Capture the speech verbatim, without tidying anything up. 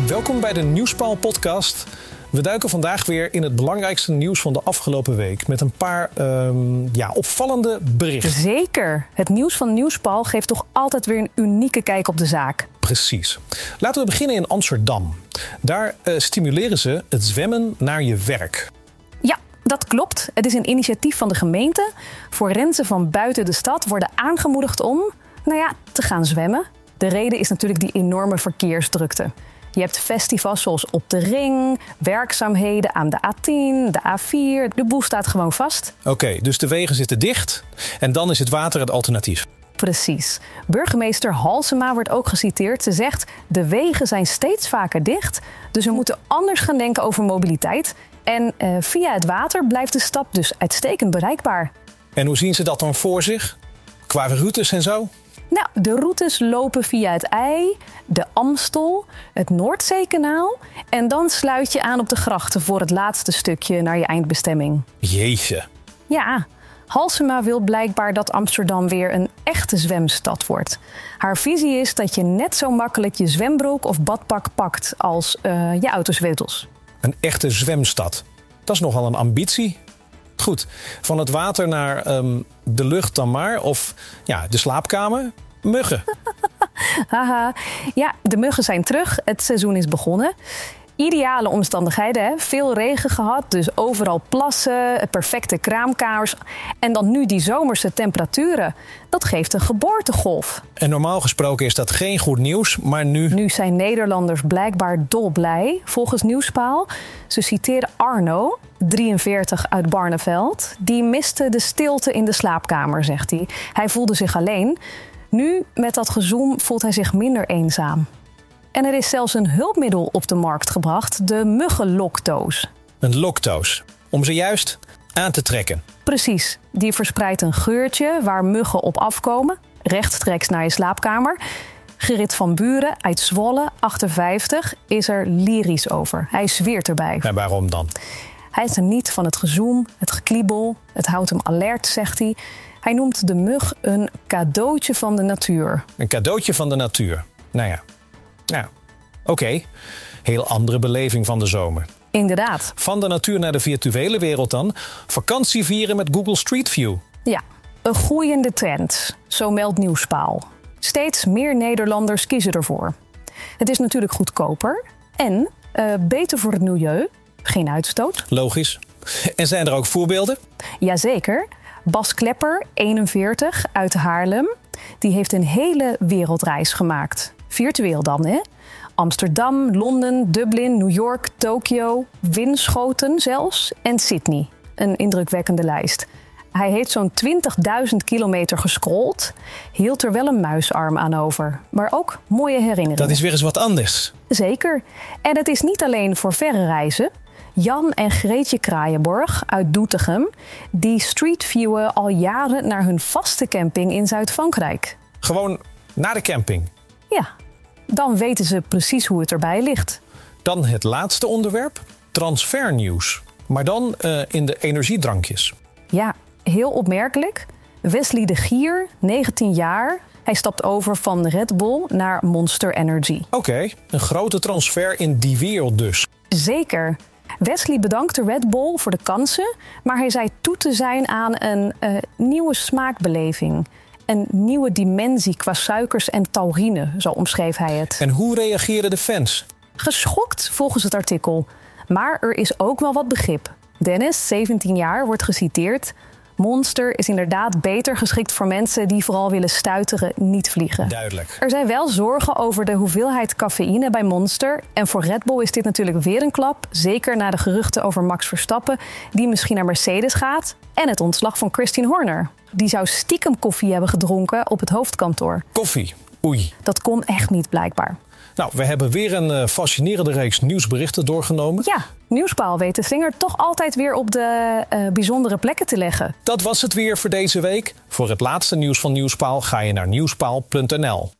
Welkom bij de Nieuwspaal-podcast. We duiken vandaag weer in het belangrijkste nieuws van de afgelopen week met een paar um, ja, opvallende berichten. Zeker. Het nieuws van Nieuwspaal geeft toch altijd weer een unieke kijk op de zaak. Precies. Laten we beginnen in Amsterdam. Daar uh, stimuleren ze het zwemmen naar je werk. Ja, dat klopt. Het is een initiatief van de gemeente. Forensen van buiten de stad worden aangemoedigd om, nou ja, te gaan zwemmen. De reden is natuurlijk die enorme verkeersdrukte. Je hebt festivals zoals Op de Ring, werkzaamheden aan de A tien, de A vier. De boel staat gewoon vast. Oké, okay, dus de wegen zitten dicht en dan is het water het alternatief. Precies. Burgemeester Halsema wordt ook geciteerd. Ze zegt, de wegen zijn steeds vaker dicht, dus we moeten anders gaan denken over mobiliteit. En uh, via het water blijft de stad dus uitstekend bereikbaar. En hoe zien ze dat dan voor zich? Qua routes en zo? Nou, de routes lopen via het IJ, de Amstel, het Noordzeekanaal. En dan sluit je aan op de grachten voor het laatste stukje naar je eindbestemming. Jeetje. Ja, Halsema wil blijkbaar dat Amsterdam weer een echte zwemstad wordt. Haar visie is dat je net zo makkelijk je zwembroek of badpak pakt als uh, je autosleutels. Een echte zwemstad. Dat is nogal een ambitie. Goed, van het water naar um, de lucht dan maar. Of ja, de slaapkamer. Muggen. Haha, ja, de muggen zijn terug. Het seizoen is begonnen. Ideale omstandigheden, hè? Veel regen gehad, dus overal plassen, perfecte kraamkamers. En dan nu die zomerse temperaturen. Dat geeft een geboortegolf. En normaal gesproken is dat geen goed nieuws, maar nu... Nu zijn Nederlanders blijkbaar dolblij, volgens Nieuwspaal. Ze citeren Arno, drieënveertig uit Barneveld. Die miste de stilte in de slaapkamer, zegt hij. Hij voelde zich alleen. Nu, met dat gezoem, voelt hij zich minder eenzaam. En er is zelfs een hulpmiddel op de markt gebracht, de muggenlokdoos. Een lokdoos, om ze juist aan te trekken. Precies, die verspreidt een geurtje waar muggen op afkomen, rechtstreeks naar je slaapkamer. Gerrit van Buren uit Zwolle, achtenvijftig, is er lyrisch over. Hij zweert erbij. En waarom dan? Hij is er niet van het gezoem, het gekliebel, het houdt hem alert, zegt hij. Hij noemt de mug een cadeautje van de natuur. Een cadeautje van de natuur, nou ja. Nou, oké. Okay. Heel andere beleving van de zomer. Inderdaad. Van de natuur naar de virtuele wereld dan. Vakantie vieren met Google Street View. Ja, een groeiende trend. Zo meldt Nieuwspaal. Steeds meer Nederlanders kiezen ervoor. Het is natuurlijk goedkoper en uh, beter voor het milieu. Geen uitstoot. Logisch. En zijn er ook voorbeelden? Jazeker. Bas Klepper, eenenveertig, uit Haarlem. Die heeft een hele wereldreis gemaakt. Virtueel dan, hè? Amsterdam, Londen, Dublin, New York, Tokio, Winschoten zelfs en Sydney. Een indrukwekkende lijst. Hij heeft zo'n twintigduizend kilometer gescrolld, hield er wel een muisarm aan over. Maar ook mooie herinneringen. Dat is weer eens wat anders. Zeker. En het is niet alleen voor verre reizen. Jan en Greetje Kraaienborg uit Doetinchem, die streetviewen al jaren naar hun vaste camping in Zuid-Frankrijk. Gewoon naar de camping? Ja, dan weten ze precies hoe het erbij ligt. Dan het laatste onderwerp, transfernieuws. Maar dan uh, in de energiedrankjes. Ja, heel opmerkelijk. Wesley de Gier, negentien jaar. Hij stapt over van Red Bull naar Monster Energy. Oké, okay, een grote transfer in die wereld dus. Zeker. Wesley bedankte Red Bull voor de kansen, maar hij zei toe te zijn aan een uh, nieuwe smaakbeleving. Een nieuwe dimensie qua suikers en taurine, zo omschreef hij het. En hoe reageerden de fans? Geschokt, volgens het artikel. Maar er is ook wel wat begrip. Dennis, zeventien jaar, wordt geciteerd. Monster is inderdaad beter geschikt voor mensen die vooral willen stuiteren, niet vliegen. Duidelijk. Er zijn wel zorgen over de hoeveelheid cafeïne bij Monster. En voor Red Bull is dit natuurlijk weer een klap. Zeker na de geruchten over Max Verstappen, die misschien naar Mercedes gaat. En het ontslag van Christian Horner. Die zou stiekem koffie hebben gedronken op het hoofdkantoor. Koffie? Oei. Dat kon echt niet, blijkbaar. Nou, we hebben weer een fascinerende reeks nieuwsberichten doorgenomen. Ja, Nieuwspaal weet de vinger toch altijd weer op de uh, bijzondere plekken te leggen. Dat was het weer voor deze week. Voor het laatste nieuws van Nieuwspaal ga je naar nieuwspaal punt n l.